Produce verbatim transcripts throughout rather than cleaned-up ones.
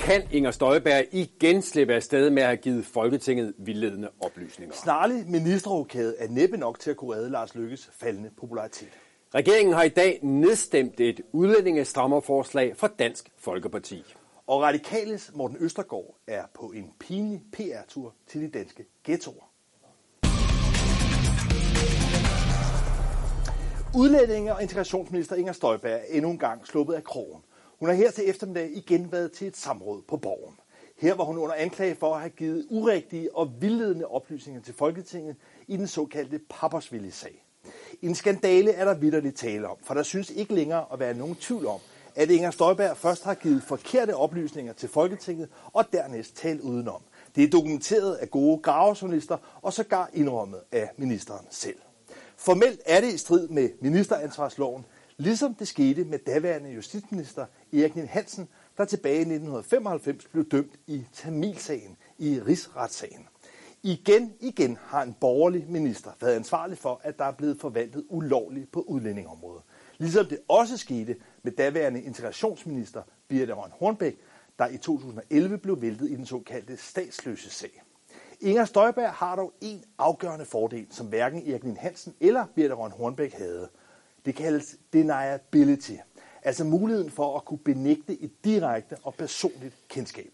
Kan Inger Støjberg igen slippe afsted med at have givet Folketinget vildledende oplysninger? Snarlig ministerrokade er næppe nok til at kunne redde Lars Løkkes faldende popularitet. Regeringen har i dag nedstemt et udlændingestrammerforslag fra Dansk Folkeparti. Og Radikales Morten Østergaard er på en pinlig P R-tur til de danske ghettoer. Udlændinge- og integrationsminister Inger Støjberg er endnu en gang sluppet af krogen. Hun har her til eftermiddag igen været til et samråd på Borgen. Her var hun under anklage for at have givet urigtige og vildledende oplysninger til Folketinget i den såkaldte Papperswilly-sag. En skandale er der vitterligt tale om, for der synes ikke længere at være nogen tvivl om, at Inger Støjberg først har givet forkerte oplysninger til Folketinget og dernæst talt udenom. Det er dokumenteret af gode gravejournalister og sågar indrømmet af ministeren selv. Formelt er det i strid med ministeransvarsloven, ligesom det skete med daværende justitsminister Erik Ninn-Hansen, der tilbage i nitten femoghalvfems blev dømt i Tamilsagen i Rigsretssagen. Igen, igen har en borgerlig minister været ansvarlig for, at der er blevet forvaltet ulovligt på udlændingområdet. Ligesom det også skete med daværende integrationsminister Birthe Rønn Hornbech, der i to tusind og elleve blev væltet i den såkaldte statsløse sag. Inger Støjberg har dog en afgørende fordel, som hverken Erik Ninn-Hansen eller Birthe Rønn Hornbech havde. Det kaldes deniability, altså muligheden for at kunne benægte et direkte og personligt kendskab.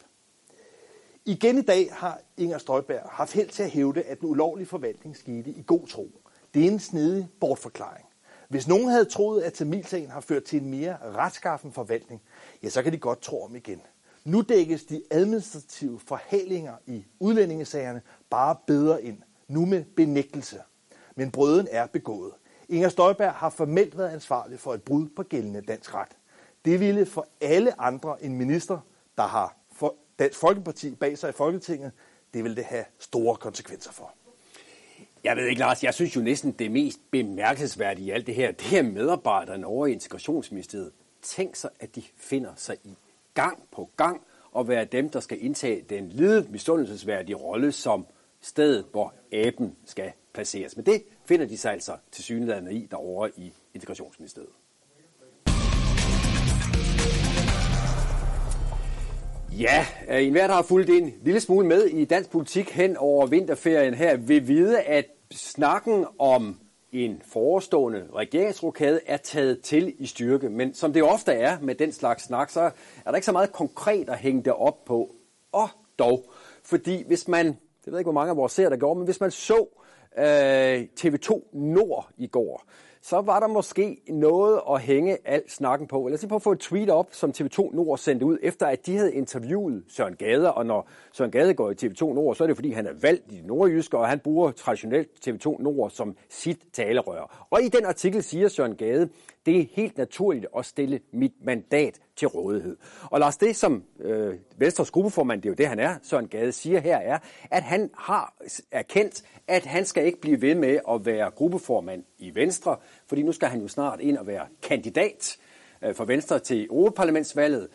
Igen i dag har Inger Støjberg haft held til at hævde, at den ulovlige forvaltning skete i god tro. Det er en snedig bortforklaring. Hvis nogen havde troet, at Tamilsagen har ført til en mere retskaffen forvaltning, ja, så kan de godt tro om igen. Nu dækkes de administrative forhalinger i udlændingesagerne bare bedre ind, nu med benægtelse. Men brøden er begået. Inger Støjberg har formelt været ansvarlig for et brud på gældende dansk ret. Det ville for alle andre end minister, der har Dansk Folkeparti bag sig i Folketinget, det vil det have store konsekvenser for. Jeg ved ikke, Lars, jeg synes jo næsten det mest bemærkelsesværdige i alt det her, det er medarbejderne over i Integrationsministeriet. Tænk sig, at de finder sig i gang på gang og være dem, der skal indtage den lidt misundelsesværdige rolle som stedet, hvor aben skal placeres. Men det finder de sig altså tilsyneladende i derovre i Integrationsministeriet. Ja, enhver, der har fulgt en lille smule med i dansk politik hen over vinterferien her, vil vide, at snakken om en forestående regeringsrokade er taget til i styrke. Men som det ofte er med den slags snak, så er der ikke så meget konkret at hænge det op på. Og dog, fordi hvis man, det ved jeg ikke, hvor mange af vores seere der går, men hvis man så øh, T V to Nord i går, så var der måske noget at hænge al snakken på. Lad os lige prøve at få et tweet op, som T V to Nord sendte ud, efter at de havde interviewet Søren Gade. Og når Søren Gade går i T V to Nord, så er det fordi, han er valgt i nordjyske, og han bruger traditionelt T V to Nord som sit talerør. Og i den artikel siger Søren Gade, det er helt naturligt at stille mit mandat til rådighed. Og Lars, det som øh, Venstres gruppeformand, det er jo det, han er, Søren Gade siger her, er, at han har erkendt, at han skal ikke blive ved med at være gruppeformand i Venstre, fordi nu skal han jo snart ind og være kandidat øh, for Venstre til Europaparlamentsvalget.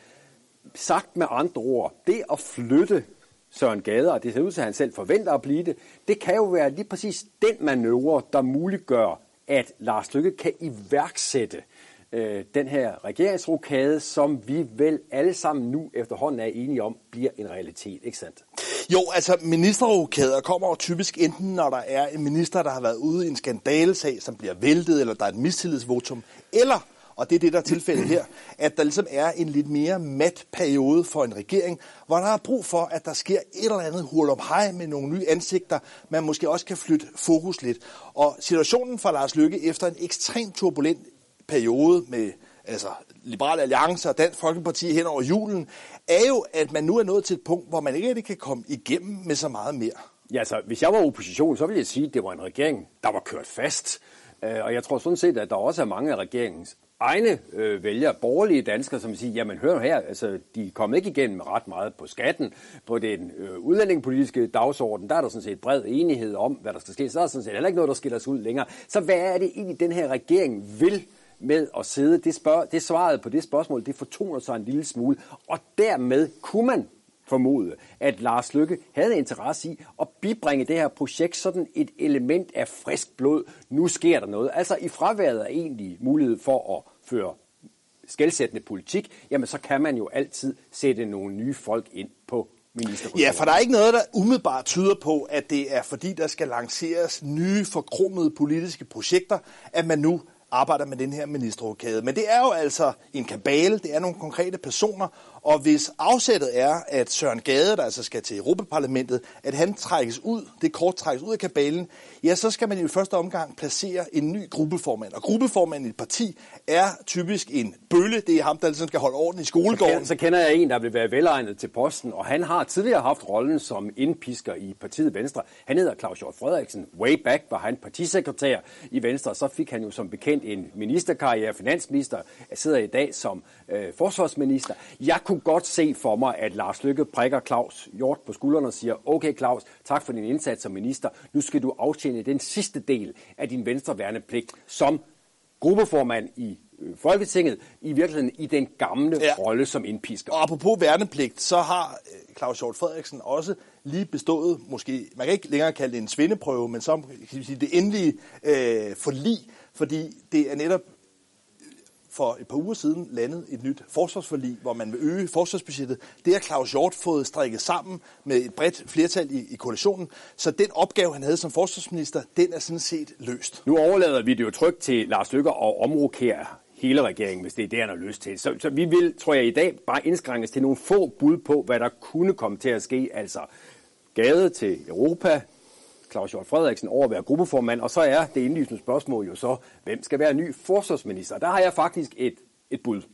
Sagt med andre ord, det at flytte Søren Gade, og det ser ud til, at han selv forventer at blive det, det kan jo være lige præcis den manøvre, der muliggør, at Lars Løkke kan iværksætte øh, den her regeringsrokade, som vi vel alle sammen nu efterhånden er enige om, bliver en realitet, ikke sandt? Jo, altså ministerrokader kommer jo typisk enten, når der er en minister, der har været ude i en skandalesag, som bliver væltet, eller der er et mistillidsvotum, eller, og det er det, der er tilfældet her, at der ligesom er en lidt mere mat periode for en regering, hvor der er brug for, at der sker et eller andet hurlumhej med nogle nye ansigter, man måske også kan flytte fokus lidt. Og situationen for Lars Løkke efter en ekstremt turbulent periode med altså Liberal Alliance og Dansk Folkeparti hen over julen, er jo, at man nu er nået til et punkt, hvor man ikke rigtig kan komme igennem med så meget mere. Ja, altså, hvis jeg var opposition, så ville jeg sige, at det var en regering, der var kørt fast. Og jeg tror sådan set, at der også er mange af regeringens egne øh, vælgere, borgerlige danskere, som siger, jamen hør her, altså, de kom ikke igennem ret meget på skatten, på den øh, udlændingepolitiske dagsorden, der er der sådan set bred enighed om, hvad der skal ske, så er der sådan set heller ikke noget, der skiller sig ud længere. Så hvad er det egentlig, den her regering vil med at sidde? Det, spørg- det svaret på det spørgsmål, det fortoner sig en lille smule, og dermed kunne man formode, at Lars Løkke havde interesse i at bibringe det her projekt sådan et element af frisk blod. Nu sker der noget. Altså i fraværet af egentlig mulighed for at føre skelsættende politik, jamen så kan man jo altid sætte nogle nye folk ind på ministerkontoret. Ja, for der er ikke noget, der umiddelbart tyder på, at det er fordi, der skal lanceres nye, forkromede politiske projekter, at man nu arbejder med den her ministerrokade. Men det er jo altså en kabale, det er nogle konkrete personer, og hvis afsættet er, at Søren Gade, der altså skal til Europaparlamentet, at han trækkes ud, det kort trækkes ud af kabalen, ja, så skal man i første omgang placere en ny gruppeformand. Og gruppeformanden i et parti er typisk en bølle, det er ham, der altså skal holde orden i skolegården. Så, så kender jeg en, der vil være velegnet til posten, og han har tidligere haft rollen som indpisker i partiet Venstre. Han hedder Claus Hjort Frederiksen. Way back var han partisekretær i Venstre, så fik han jo som bekendt en ministerkarriere, finansminister, jeg sidder i dag som øh, forsvarsminister. Jeg kunne godt se for mig, at Lars Løkke prikker Claus Hjort på skuldrene og siger, okay Claus, tak for din indsats som minister. Nu skal du aftjene den sidste del af din venstreværnepligt som gruppeformand i øh, Folketinget, i virkeligheden i den gamle ja. rolle som indpisker. Og apropos værnepligt, så har øh, Claus Hjort Frederiksen også lige bestået, måske, man kan ikke længere kalde det en svindeprøve, men så kan vi sige, det endelige øh, forlig, fordi det er netop for et par uger siden landet et nyt forsvarsforlig, hvor man vil øge forsvarsbudgettet. Det har Claus Hjort fået strikket sammen med et bredt flertal i, i koalitionen, så den opgave, han havde som forsvarsminister, den er sådan set løst. Nu overlader vi det jo trygt til Lars Løkke at omrokere hele regeringen, hvis det er det, han har lyst til. Så, så vi vil, tror jeg, i dag bare indskrænkes til nogle få bud på, hvad der kunne komme til at ske. Altså Gade til Europa, Claus Hjort Frederiksen over at være gruppeformand, og så er det indlysende spørgsmål jo så, hvem skal være ny forsvarsminister? Der har jeg faktisk et, et bud.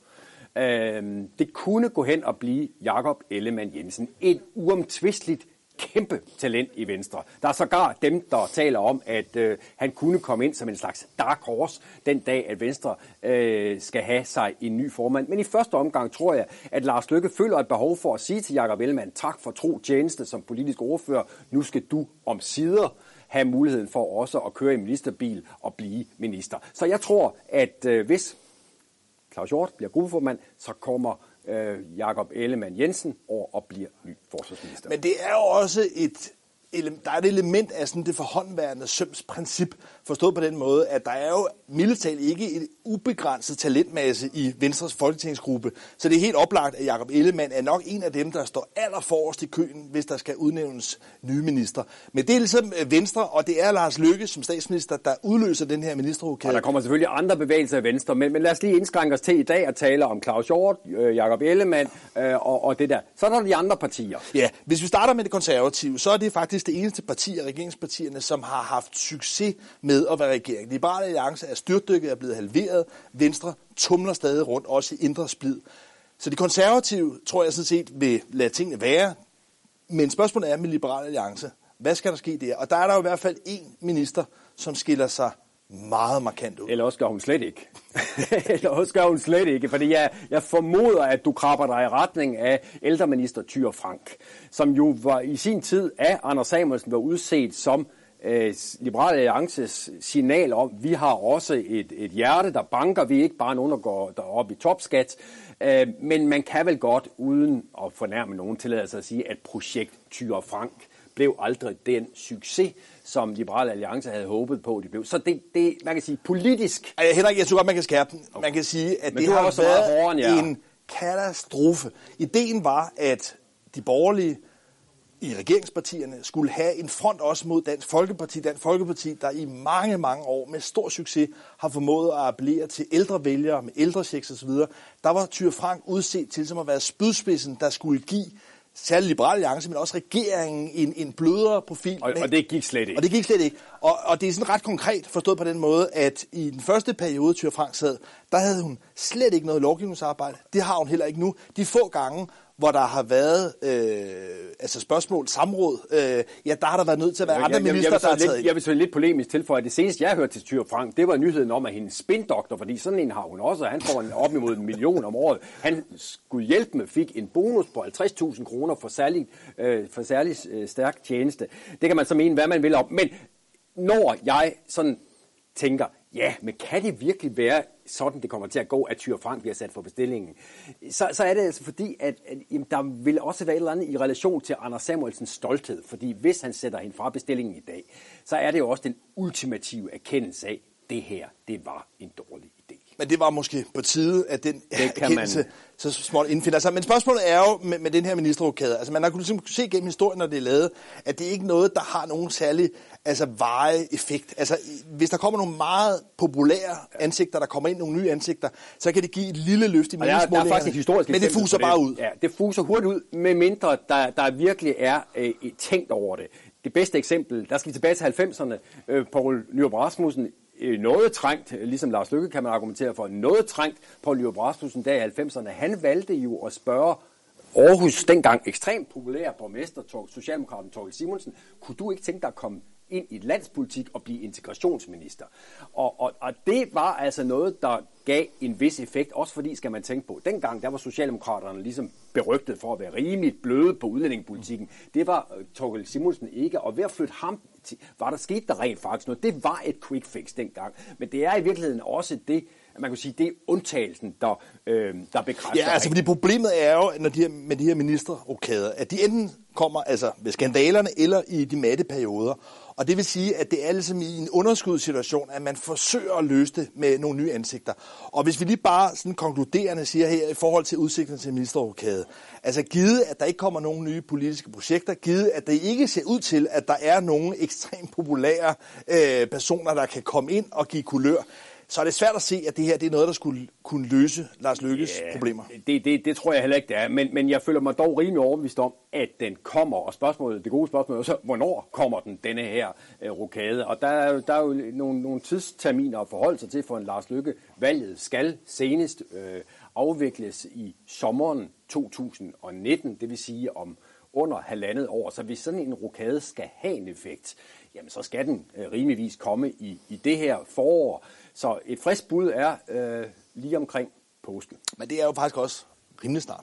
Øhm, det kunne gå hen og blive Jakob Ellemann-Jensen. Et uomtvisteligt kæmpe talent i Venstre. Der er sågar dem, der taler om, at øh, han kunne komme ind som en slags dark horse den dag, at Venstre øh, skal have sig en ny formand. Men i første omgang tror jeg, at Lars Løkke føler et behov for at sige til Jakob Ellemann, tak for tro tjeneste som politisk ordfører. Nu skal du omsider have muligheden for også at køre i ministerbil og blive minister. Så jeg tror, at øh, hvis Claus Hjort bliver gruppeformand, så kommer øh, Jakob Ellemann-Jensen over og bliver ny forsvarsminister. Men det er jo også et, der er et element af sådan det forhåndværende sømsprincip, forstået på den måde, at der er jo mildest talt ikke et ubegrænset talentmasse i Venstres folketingsgruppe, så det er helt oplagt, at Jakob Ellemann er nok en af dem, der står allerforrest i køen, hvis der skal udnævnes nye minister. Men det er ligesom Venstre, og det er Lars Løkke som statsminister, der udløser den her ministerrokade. Og der kommer selvfølgelig andre bevægelser i Venstre, men, men lad os lige indskrænke os til i dag at tale om Claus Hjort, øh, Jakob Ellemann øh, og, og det der. Så er der de andre partier. Ja, hvis vi starter med det konservative, så er det faktisk det eneste parti af regeringspartierne, som har haft succes med at være regering. Liberal Alliance er styrtdykket, er blevet halveret. Venstre tumler stadig rundt, også i indre splid. Så de konservative, tror jeg sådan set, vil lade tingene være. Men spørgsmålet er med Liberal Alliance. Hvad skal der ske der? Og der er der jo i hvert fald én minister, som skiller sig meget markant ud. Eller også gør hun slet ikke. Eller også gør hun slet ikke, fordi jeg, jeg formoder, at du krabber dig i retning af ældreminister Thyra Frank, som jo var i sin tid af Anders Samuelsen var udset som øh, Liberal Alliances signal om, vi har også et, et hjerte, der banker. Vi er ikke bare nogen, der går op i topskat. Øh, men man kan vel godt, uden at fornærme nogen, tillade sig at sige, at projekt Thyra Frank blev aldrig den succes, som Liberal Alliance havde håbet på, de blev. Så det, det man kan sige, politisk... Ej, Henrik, jeg tror godt, man kan skærpe den. Man kan sige, at Men det har været hårdere, en katastrofe. Ideen var, at de borgerlige i regeringspartierne skulle have en front også mod Dansk Folkeparti. Dansk Folkeparti, der i mange, mange år med stor succes har formået at appellere til ældre vælgere med ældrechecks osv. Der var Thyra Frank udset til som at være spydspidsen, der skulle give særligt Liberal Alliance, men også regeringen en, en blødere profil. Og, og det gik slet ikke. Og det gik slet ikke. Og, og det er sådan ret konkret forstået på den måde, at i den første periode, Thyra Frank sad, der havde hun slet ikke noget lovgivningsarbejde. Det har hun heller ikke nu. De få gange, hvor der har været øh, altså spørgsmål, samråd, øh, ja, der har der været nødt til at være jeg, andre jeg, minister, jeg, jeg der har taget lidt, Jeg vil så lidt polemisk tilføje, at det seneste, jeg hørte til Thyra Frank, det var nyheden om, at hendes spindoktor, fordi sådan en har hun også, og han får en op imod en million om året. Han skulle hjælpe med, fik en bonus på halvtreds tusind kroner for særlig, øh, for særlig øh, stærk tjeneste. Det kan man så mene, hvad man vil om. Men når jeg sådan tænker, ja, men kan det virkelig være sådan, det kommer til at gå, at Thyra Frank bliver sat for bestillingen, så, så er det altså fordi, at, at jamen, der vil også være et eller andet i relation til Anders Samuelsens stolthed, fordi hvis han sætter hende fra bestillingen i dag, så er det jo også den ultimative erkendelse af, det her, det var en dårlig idé. men det var måske på tide, at den erkendelse så småt indfinder sig. Men spørgsmålet er jo med, med den her ministerrokade. Altså man har kunnet se gennem historien, når det er lavet, at det ikke er noget, der har nogen særlig altså, varig effekt. Altså hvis der kommer nogle meget populære ansigter, der kommer ind nogle nye ansigter, så kan det give et lille løft i meningsmålingerne. Men det fuser bare ud. Ja, det fuser hurtigt ud, med mindre der, der virkelig er øh, tænkt over det. Det bedste eksempel, der skal vi tilbage til halvfemserne. Øh, Poul Nyrup Rasmussen, noget trængt, ligesom Lars Løkke kan man argumentere for, noget trængt på Nyrup Rasmussen der i halvfemserne. Han valgte jo at spørge Aarhus, dengang ekstremt populær borgmester, socialdemokraten Thorkild Simonsen, kunne du ikke tænke dig at komme ind i landspolitik og blive integrationsminister? Og, og, og det var altså noget, der gav en vis effekt, også fordi, skal man tænke på, dengang der var Socialdemokraterne ligesom berygtet for at være rimeligt bløde på udlændingepolitikken. Det var uh, Thorkild Simonsen ikke, og ved at flytte ham, var der sket der rent faktisk noget. Det var et quick fix dengang, men det er i virkeligheden også det, man kan sige, det er undtagelsen, der, øh, der bekræfter. Ja, altså fordi problemet er jo, når de her, med de her ministerrokader, at de enten kommer altså ved skandalerne eller i de matte perioder. Og det vil sige, at det er ligesom i en underskudssituation, at man forsøger at løse det med nogle nye ansigter. Og hvis vi lige bare sådan konkluderende siger her i forhold til udsigten til ministerrokade, altså givet, at der ikke kommer nogen nye politiske projekter, givet, at det ikke ser ud til, at der er nogle ekstremt populære øh, personer, der kan komme ind og give kulør, så er det svært at se, at det her det er noget, der skulle kunne løse Lars Løkkes yeah, problemer. Det, det, det tror jeg heller ikke, det er. Men, men jeg føler mig dog rimelig overbevist om, at den kommer. Og spørgsmålet, det gode spørgsmål er så, hvornår kommer den, denne her øh, rokade? Og der er, der er jo nogle, nogle tidsterminer at forholde sig til for en Lars Løkke. Valget skal senest øh, afvikles i sommeren to tusind og nitten, det vil sige om under halvandet år. Så hvis sådan en rokade skal have en effekt, jamen så skal den øh, rimeligvis komme i, i det her forår. Så et frisk bud er øh, lige omkring påsken. Men det er jo faktisk også rimelig snart.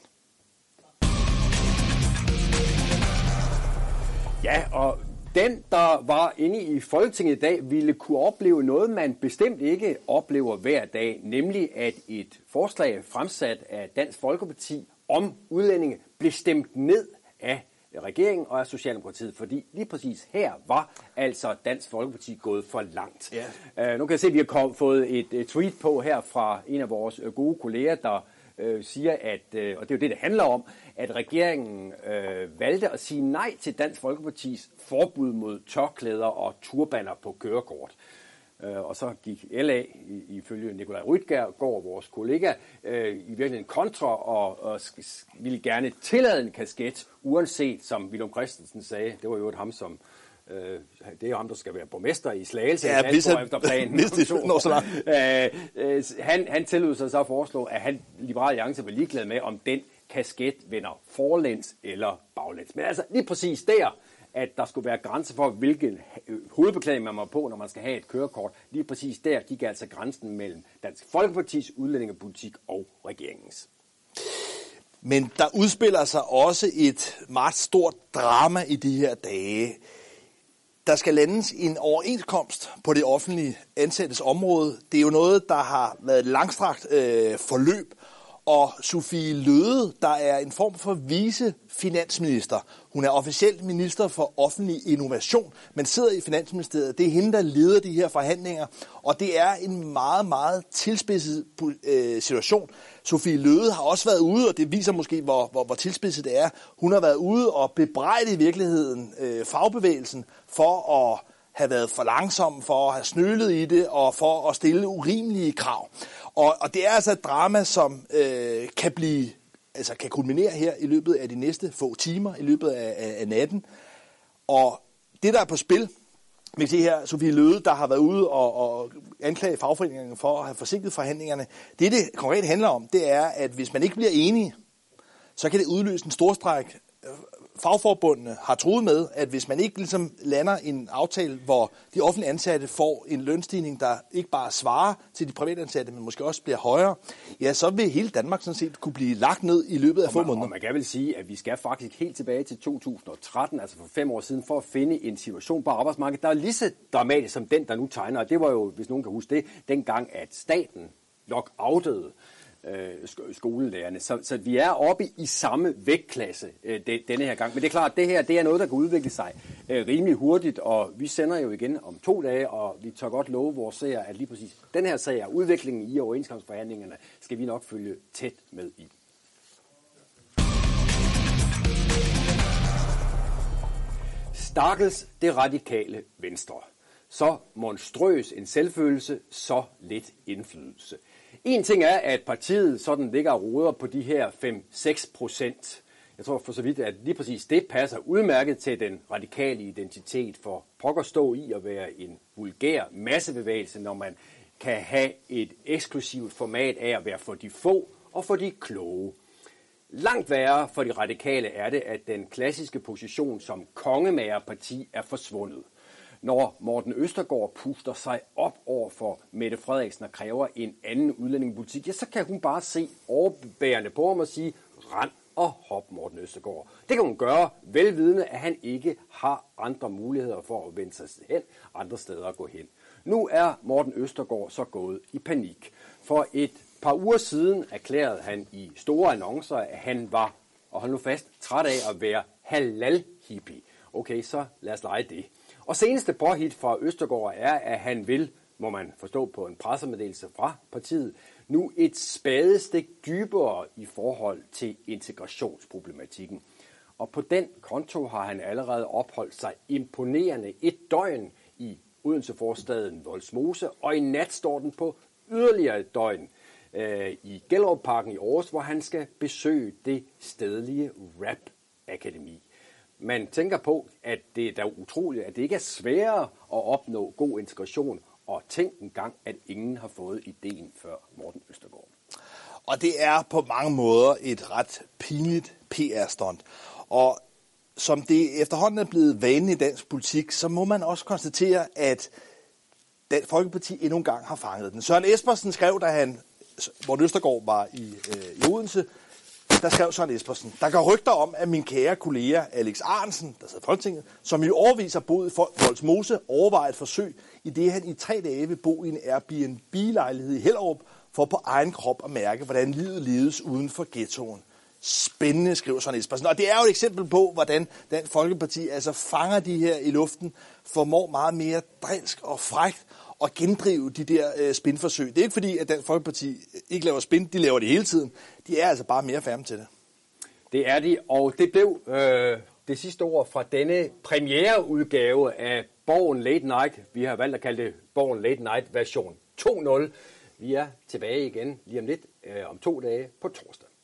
Ja, og den, der var inde i Folketinget i dag, ville kunne opleve noget, man bestemt ikke oplever hver dag, nemlig at et forslag fremsat af Dansk Folkeparti om udlændinge blev stemt ned af regeringen og af Socialdemokratiet, fordi lige præcis her var altså Dansk Folkeparti gået for langt. Yeah. Uh, nu kan jeg se, at vi har fået et, et tweet på her fra en af vores gode kolleger, der uh, siger, at, uh, og det er jo det, det handler om, at regeringen uh, valgte at sige nej til Dansk Folkepartis forbud mod tørklæder og turbaner på kørekort. Uh, og så gik L A, ifølge Nikolaj Rytgaard, vores kollega, uh, i virkeligheden kontra og, og ville gerne tillade en kasket, uanset, som Villum Christensen sagde, det var jo et ham, som uh, det er jo ham, der skal være borgmester i Slagelse, ja, hvis han, efter planen. Hvis det når så langt. Uh, uh, han, han tillod sig så at foreslå, at han, Liberal Alliance, var ligeglad med, om den kasket vender forlæns eller baglæns. Men altså lige præcis der, at der skulle være grænser for, hvilken hovedbeklædning man må på, når man skal have et kørekort. Lige præcis der gik altså grænsen mellem Dansk Folkepartis udlændingepolitik og regeringens. Men der udspiller sig også et meget stort drama i de her dage. Der skal landes en overenskomst på det offentlige ansattes område. Det er jo noget, der har været et langstrakt øh, forløb. Og Sophie Løhde, der er en form for vicefinansminister. Hun er officielt minister for offentlig innovation, men sidder i Finansministeriet. Det er hende, der leder de her forhandlinger, og det er en meget, meget tilspidset øh, situation. Sophie Løhde har også været ude, og det viser måske, hvor, hvor, hvor tilspidset det er. Hun har været ude og bebrejde i virkeligheden øh, fagbevægelsen for at have været for langsom, for at have snølet i det, og for at stille urimelige krav. Og, og det er altså et drama, som øh, kan blive, altså kan kulminere her i løbet af de næste få timer, i løbet af, af, af natten. Og det, der er på spil, vi kan se her, Sophie Løhde, der har været ude og, og anklage fagforeningerne for at have forsinket forhandlingerne. Det, det konkret handler om, det er, at hvis man ikke bliver enige, så kan det udløse en storstrejk. Fagforbundene har truet med, at hvis man ikke ligesom lander en aftale, hvor de offentlige ansatte får en lønstigning, der ikke bare svarer til de private ansatte, men måske også bliver højere, ja, så vil hele Danmark sådan set kunne blive lagt ned i løbet af få måneder. Og man kan vel sige, at vi skal faktisk helt tilbage til to tusind og tretten, altså for fem år siden, for at finde en situation på arbejdsmarkedet, der er lige så dramatisk som den, der nu tegner. Og det var jo, hvis nogen kan huske det, dengang, at staten lockoutede øh, skolelærerne. Så, så vi er oppe i samme vægtklasse øh, de, denne her gang. Men det er klart, at det her det er noget, der kan udvikle sig øh, rimelig hurtigt, og vi sender jo igen om to dage, og vi tør godt love vores seere, at lige præcis den her sag og udviklingen i overenskomstforhandlingerne skal vi nok følge tæt med i. Stakkels det radikale Venstre. Så monstrøs en selvfølelse, så lidt indflydelse. En ting er, at partiet sådan ligger og roder på de her fem til seks procent. Jeg tror for så vidt, at lige præcis det passer udmærket til den radikale identitet, for pokker stå i at være en vulgær massebevægelse, når man kan have et eksklusivt format af at være for de få og for de kloge. Langt værre for de radikale er det, at den klassiske position som kongemagerparti er forsvundet. Når Morten Østergaard puster sig op over for Mette Frederiksen og kræver en anden udlændingepolitik, ja, så kan hun bare se overbærende på ham og sige, rend og hop, Morten Østergaard. Det kan hun gøre, velvidende, at han ikke har andre muligheder for at vende sig hen, andre steder at gå hen. Nu er Morten Østergaard så gået i panik. For et par uger siden erklærede han i store annoncer, at han var, og hold nu fast, træt af at være halal-hippie. Okay, så lad os lege det. Og seneste påhit fra Østergaard er, at han vil, må man forstå på en pressemeddelelse fra partiet, nu et spadestik dybere i forhold til integrationsproblematikken. Og på den konto har han allerede opholdt sig imponerende et døgn i Odense-forstaden Vollsmose, og i nat står den på yderligere et døgn øh, i Gellerupparken i Aarhus, hvor han skal besøge det stedlige rap-akademi. Man tænker på, at det er da utroligt, at det ikke er sværere at opnå god integration, og tænk en gang, at ingen har fået ideen før Morten Østergaard. Og det er på mange måder et ret pinligt P R-stunt. Og som det efterhånden er blevet vanen i dansk politik, så må man også konstatere, at Dansk Folkeparti endnu en gang har fanget den. Søren Espersen skrev, da han, Morten Østergaard var i, øh, i Odense, der skrev Søren Espersen, der går rygter om, at min kære kollega Alex Ahrendtsen, der sidder i Folketinget, som i årevis har boet i Vollsmose, overvejer et forsøg, i det han i tre dage vil bo i en Airbnb-lejlighed i Hellerup, for på egen krop at mærke, hvordan livet ledes uden for ghettoen. Spændende, skriver Søren Espersen. Og det er jo et eksempel på, hvordan Dansk Folkeparti altså fanger de her i luften, formår meget mere drilsk og frækt og gendrive de der øh, spinforsøg. Det er ikke fordi, at Dansk Folkeparti ikke laver spin, de laver det hele tiden. De er altså bare mere færme til det. Det er de, og det blev øh, det sidste ord fra denne premiereudgave af Borgen Late Night. Vi har valgt at kalde det Borgen Late Night version to nul. Vi er tilbage igen lige om lidt, øh, om to dage på torsdag.